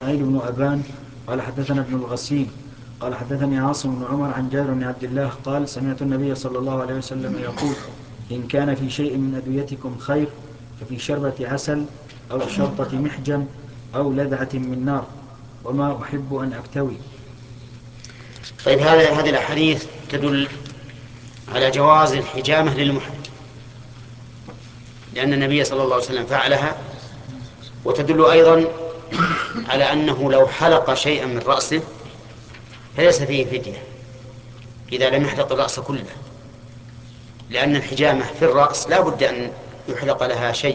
إسماعيل بن أبان قال حدثنا ابن الغسيل قال حدثني عاصم بن عمر عن جابر بن عبد الله قال سمعت النبي صلى الله عليه وسلم يقول إن كان في شيء من أدويتكم خير ففي شربة عسل أو شرطة محجم أو لذعة من نار وما أحب أن أكتوي. طيب هذه الأحاديث تدل على جواز الحجامة للمحرم، لأن النبي صلى الله عليه وسلم فعلها، وتدل أيضا على أنه لو حلق شيئا من رأسه فليس فيه فدية إذا لم يحلق الرأس كله، لأن الحجامة في الرأس لا بد أن يحلق لها شيء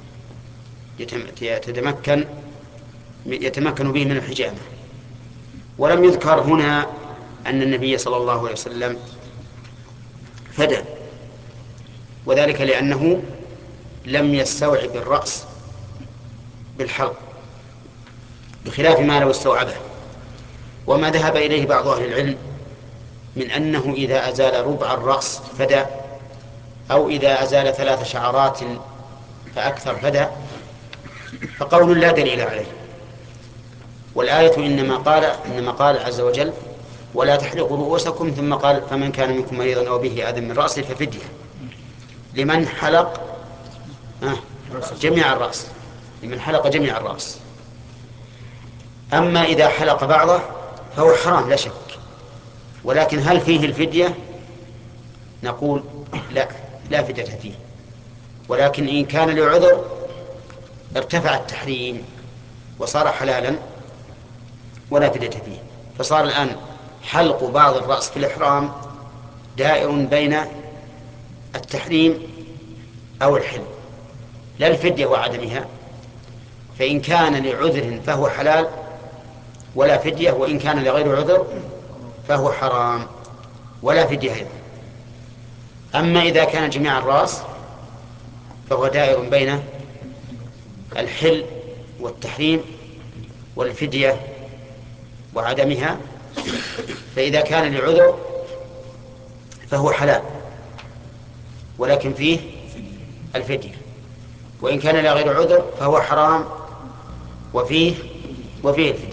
يتمكن به من الحجامة. ولم يذكر هنا أن النبي صلى الله عليه وسلم فدى، وذلك لأنه لم يستوعب الرأس بالحلق، بخلاف ما لو استوعبه. وما ذهب إليه بعض أهل العلم من أنه إذا أزال ربع الرأس فدى، أو إذا أزال 3 شعرات فأكثر فدى، فقول لا دليل عليه. والآية إنما قال عز وجل ولا تحلقوا رؤوسكم، ثم قال فمن كان منكم مريضا أو به أذى من رأسه ففدية لمن حلق جميع الرأس، لمن حلق جميع الرأس. أما إذا حلق بعضه فهو حرام لا شك، ولكن هل فيه الفدية؟ نقول لا فدية فيه، ولكن إن كان لعذر ارتفع التحريم وصار حلالا ولا فدية فيه. فصار الآن حلق بعض الرأس في الإحرام دائر بين التحريم أو الحل، لا الفدية وعدمها. فإن كان لعذر فهو حلال ولا فدية، وإن كان لغير عذر فهو حرام ولا فدية أيضا. أما إذا كان جميع الرأس فهو دائر بين الحل والتحريم والفدية وعدمها. فإذا كان لعذر فهو حلال ولكن فيه الفدية، وإن كان لغير عذر فهو حرام وفيه الفدية.